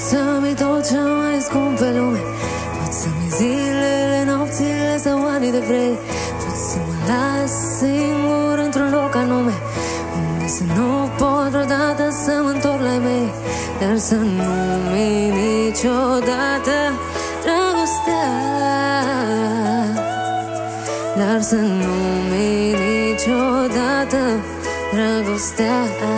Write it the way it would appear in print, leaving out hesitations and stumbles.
să-mi tot ce mai scump pe lume, pot să-mi zilele, nopțile sau anii de vrei, pot să mă las singur într-un loc anume, unde să nu pot vreodată să mă întorc la mei, dar să nu-mi niciodată dragostea, dar să nu-mi niciodată dragostea.